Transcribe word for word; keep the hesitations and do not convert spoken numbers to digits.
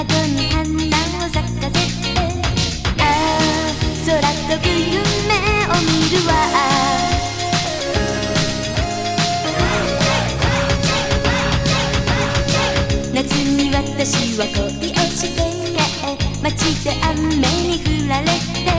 窓に花を咲かせて、ああ空飛ぶ夢を見るわ。夏に私は恋をして、街で雨に降られて、